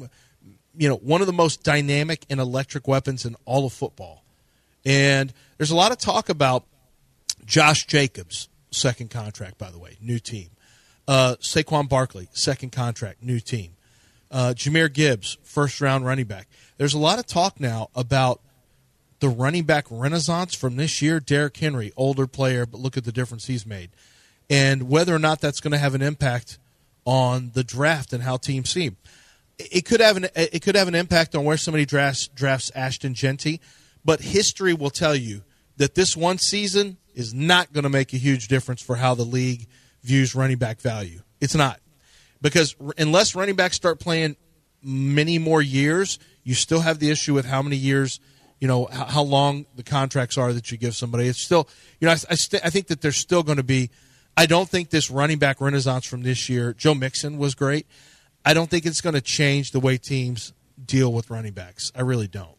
one of the most dynamic and electric weapons in all of football. And there's a lot of talk about Josh Jacobs, second contract, by the way, new team. Saquon Barkley, second contract, new team. Jahmyr Gibbs, first-round running back. There's a lot of talk now about the running back renaissance from this year. Derrick Henry, older player, but look at the difference he's made. And whether or not that's going to have an impact on the draft and how teams see him. It could have an impact on where somebody drafts Ashton Genty, but history will tell you that this one season is not going to make a huge difference for how the league views running back value. It's not. Because unless running backs start playing many more years, you still have the issue with how many years, how long the contracts are that you give somebody. It's still, I think that there's still going to be, I don't think this running back renaissance from this year, Joe Mixon was great. I don't think it's going to change the way teams deal with running backs. I really don't.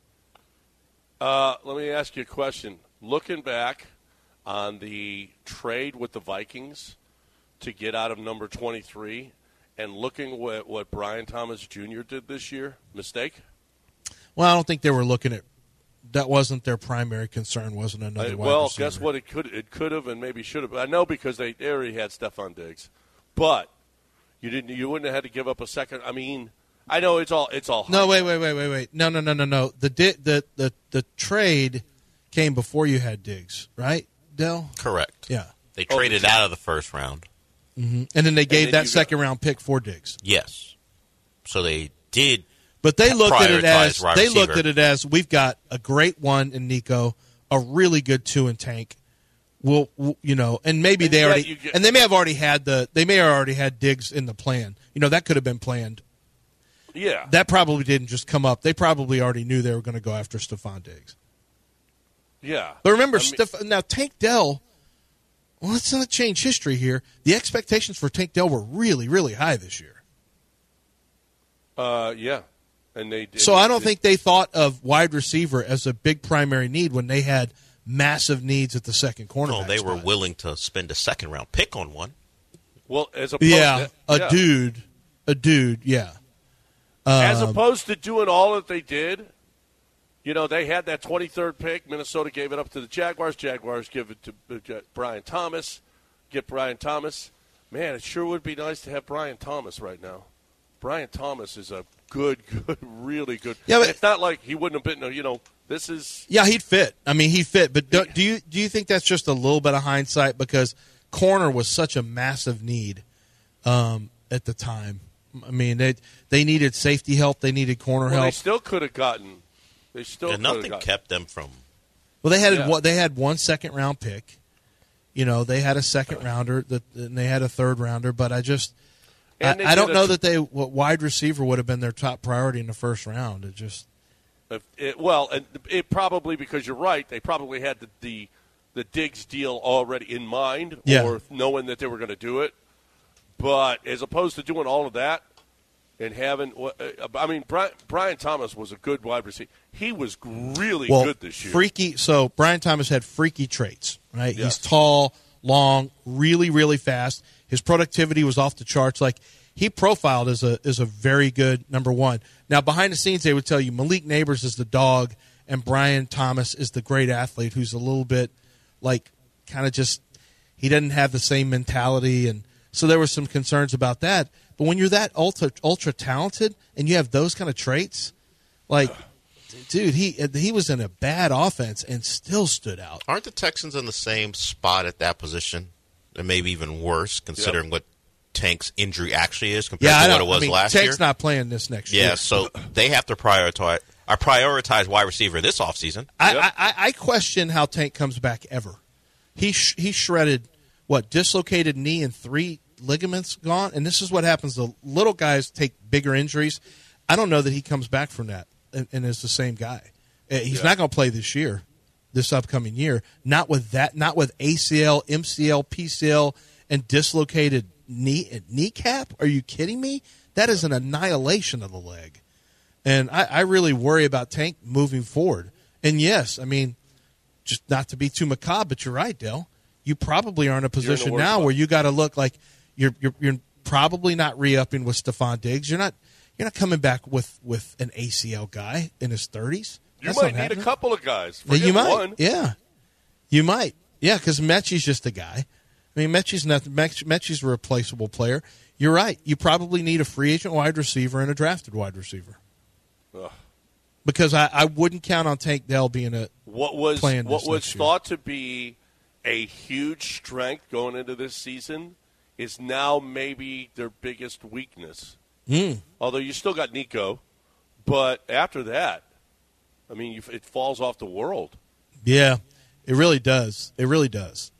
Let me ask you a question. Looking back on the trade with the Vikings to get out of number 23 and looking at what Brian Thomas Jr. did this year, mistake? Well, I don't think they were looking at – that wasn't their primary concern, wasn't another wide well, receiver. guess what? It could have and maybe should have. I know because they already had Stephon Diggs. But you wouldn't have had to give up a second. I mean, I know it's all No, wait. No. The trade came before you had Diggs, right, Dell? Correct. Yeah. They traded out of the first round. Mm-hmm. And then they gave that second-round pick for Diggs. Yes. So they did. But they looked at it as we've got a great one in Nico, a really good two in Tank. We'll and maybe they may have already had Diggs in the plan. That could have been planned. Yeah. That probably didn't just come up. They probably already knew they were going to go after Stephon Diggs. Yeah. But remember, now Tank Dell. Well, let's not change history here. The expectations for Tank Dell were really, really high this year. Yeah. And they did. So I don't think they thought of wide receiver as a big primary need when they had massive needs at the second cornerback. No, they were spot. willing to spend a second-round pick on one. Well, as opposed dude, yeah. As opposed to doing all that they did, they had that 23rd pick. Minnesota gave it up to the Jaguars. Jaguars give it to Brian Thomas. Get Brian Thomas. Man, it sure would be nice to have Brian Thomas right now. Brian Thomas is a good, really good. Yeah, but it's not like he wouldn't have been. This is. Yeah, he'd fit. I mean, he'd fit. But do you think that's just a little bit of hindsight because corner was such a massive need at the time? I mean, they needed safety help. They needed corner help. They still could have gotten. Nothing kept them from. Well, they had one second-round pick. They had a second rounder, and they had a third rounder. But I don't know that what wide receiver would have been their top priority in the first round. It probably, because you're right, they probably had the Diggs deal already in mind, or knowing that they were going to do it. But as opposed to doing all of that and having, Brian Thomas was a good wide receiver. He was really good this year. So Brian Thomas had freaky traits, right? Yes. He's tall, long, really, really fast. His productivity was off the charts. Like, he profiled as a very good number one. Now, behind the scenes, they would tell you Malik Neighbors is the dog and Brian Thomas is the great athlete who's a little bit he doesn't have the same mentality. And so there were some concerns about that. But when you're that ultra talented and you have those kind of traits, dude, he was in a bad offense and still stood out. Aren't the Texans in the same spot at that position? And maybe even worse, considering what Tank's injury actually is compared to what it was last year. Tank's not playing this next year. Yeah, so they have to prioritize wide receiver this offseason. I question how Tank comes back ever. He shredded, dislocated knee and 3 ligaments gone, and this is what happens. The little guys take bigger injuries. I don't know that he comes back from that and is the same guy. He's not going to play this upcoming year. Not with ACL, MCL, PCL, and dislocated kneecap. Are you kidding me? That is an annihilation of the leg. And I really worry about Tank moving forward. And yes, I mean, just not to be too macabre, but you're right, Dale. You probably are in a position now where you got to look like you're probably not re-upping with Stephon Diggs. You're not coming back with an ACL guy in his 30s. You might need a couple of guys. You might. One. Yeah. You might. Yeah, because Mechie's just a guy. I mean, Mechie's a replaceable player. You're right. You probably need a free agent wide receiver and a drafted wide receiver. Ugh. Because I wouldn't count on Tank Dell being what was thought to be a huge strength going into this season is now maybe their biggest weakness. Although you still got Nico, but after that, I mean, it falls off the world. Yeah, it really does. It really does.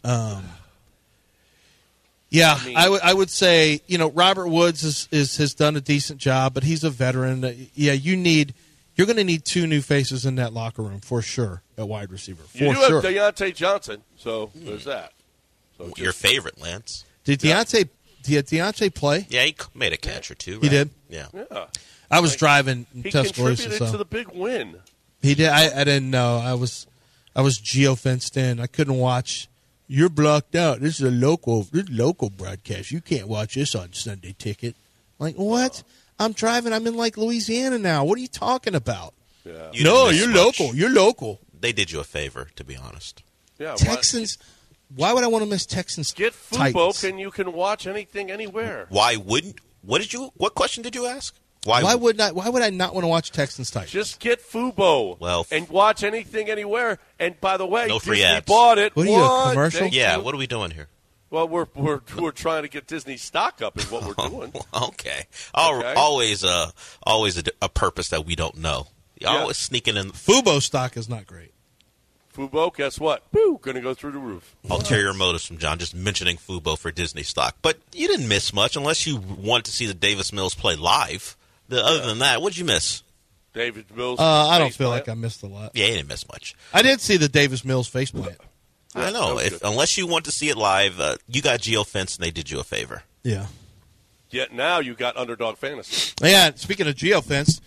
Yeah, I would say, Robert Woods has done a decent job, but he's a veteran. Yeah, you're going to need 2 new faces in that locker room for sure at wide receiver. You do have Deontay Johnson, so there's that. So your favorite, Lance. Deontay Did Deontay play? Yeah, he made a catch or two. Right? He did? Yeah. I was driving in He Tuscaloosa. contributed to the big win. He did. I didn't know. I was geo-fenced in. I couldn't watch. You're blocked out. This is a local broadcast. You can't watch this on Sunday Ticket. Like, what? I'm driving. I'm in, like, Louisiana now. What are you talking about? Yeah. You're local. You're local. They did you a favor, to be honest. Yeah, Texans. Why would I want to miss Texans? Get Titans? Fubo, and you can watch anything anywhere. Why wouldn't? What question did you ask? Why would I not want to watch Texans Titans? Just get Fubo. Well, and watch anything anywhere. And by the way, no free Disney ads. bought it. What are you, a commercial? What are we doing here? Well, we're trying to get Disney stock up is what we're doing. Okay. Always a purpose that we don't know. You're always sneaking in. Fubo stock is not great. Fubo, guess what? Boo, going to go through the roof. Ulterior motives from John, just mentioning Fubo for Disney stock. But you didn't miss much unless you wanted to see the Davis Mills play live. Other than that, what did you miss? Davis Mills. I don't feel like I missed a lot. Yeah, you didn't miss much. I did see the Davis Mills faceplant. I know. Unless you want to see it live, you got geofence and they did you a favor. Yeah. Yet now you got Underdog Fantasy. Yeah. Speaking of geofence,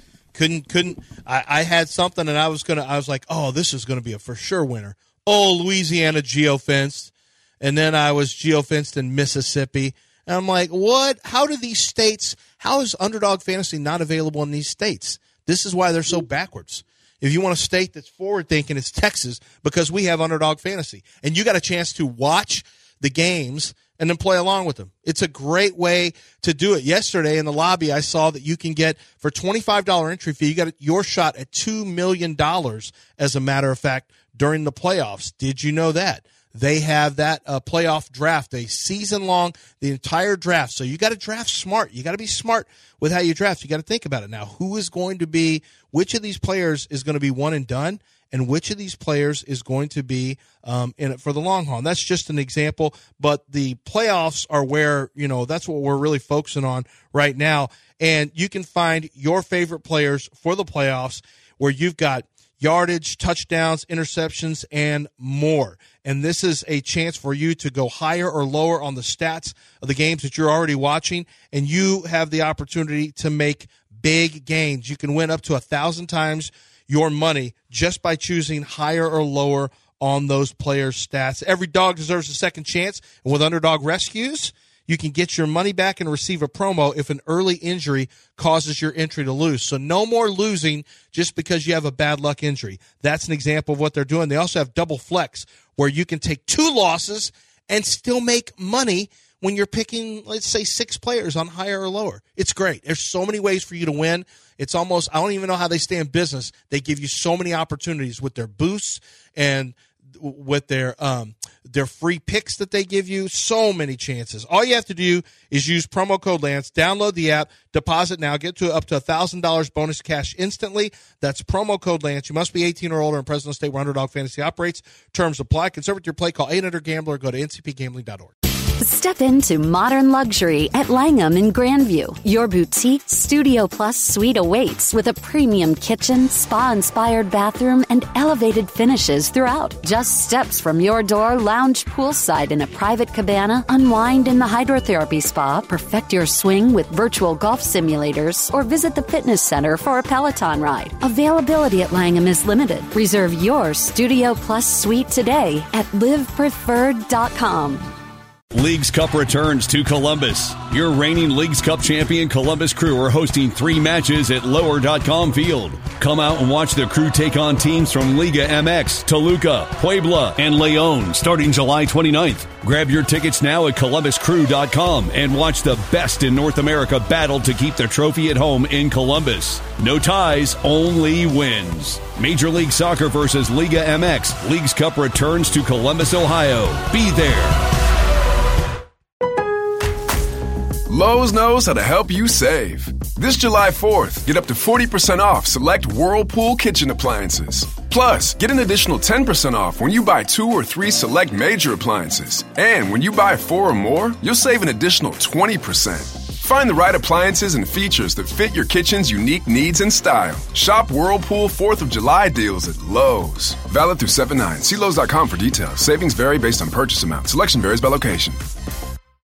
I had something and I was like, oh, this is gonna be a for sure winner. Oh, Louisiana geofenced, and then I was geofenced in Mississippi, and I'm like, what? How is Underdog Fantasy not available in these states? This is why they're so backwards. If you want a state that's forward-thinking, it's Texas, because we have Underdog Fantasy. And you got a chance to watch the games and then play along with them. It's a great way to do it. Yesterday in the lobby, I saw that you can get, for $25 entry fee, you got your shot at $2 million, as a matter of fact, during the playoffs. Did you know that? They have that playoff draft, a season long, the entire draft. So you got to draft smart. You got to be smart with how you draft. You got to think about it now. Which of these players is going to be one and done, and which of these players is going to be in it for the long haul? And that's just an example, but the playoffs are where, that's what we're really focusing on right now. And you can find your favorite players for the playoffs where you've got yardage, touchdowns, interceptions, and more. And this is a chance for you to go higher or lower on the stats of the games that you're already watching, and you have the opportunity to make big gains. You can win up to 1,000 times your money just by choosing higher or lower on those players' stats. Every dog deserves a second chance, and with Underdog Rescues, you can get your money back and receive a promo if an early injury causes your entry to lose. So no more losing just because you have a bad luck injury. That's an example of what they're doing. They also have double flex, where you can take 2 losses and still make money when you're picking, let's say, 6 players on higher or lower. It's great. There's so many ways for you to win. It's almost, I don't even know how they stay in business. They give you so many opportunities with their boosts and with their free picks that they give you. So many chances. All you have to do is use promo code Lance, download the app, deposit now, get to up to $1,000 bonus cash instantly. That's promo code Lance. You must be 18 or older and present in the state where Underdog Fantasy operates. Terms apply. Consult with your play. Call 800-GAMBLER. Go to ncpgambling.org. Step into modern luxury at Langham in Grandview. Your boutique Studio Plus suite awaits with a premium kitchen, spa-inspired bathroom, and elevated finishes throughout. Just steps from your door, lounge poolside in a private cabana, unwind in the hydrotherapy spa, perfect your swing with virtual golf simulators, or visit the fitness center for a Peloton ride. Availability at Langham is limited. Reserve your Studio Plus suite today at livepreferred.com. Leagues Cup returns to Columbus. Your reigning Leagues Cup champion Columbus Crew are hosting 3 matches at Lower.com Field. Come out and watch the Crew take on teams from Liga MX, Toluca, Puebla, and Leon starting July 29th. Grab your tickets now at ColumbusCrew.com and watch the best in North America battle to keep the trophy at home in Columbus. No ties, only wins. Major League Soccer versus Liga MX. Leagues Cup returns to Columbus, Ohio. Be there. Lowe's knows how to help you save. This July 4th, get up to 40% off select Whirlpool kitchen appliances. Plus, get an additional 10% off when you buy 2 or 3 select major appliances. And when you buy 4 or more, you'll save an additional 20%. Find the right appliances and features that fit your kitchen's unique needs and style. Shop Whirlpool 4th of July deals at Lowe's. Valid through 7/9. See Lowe's.com for details. Savings vary based on purchase amount. Selection varies by location.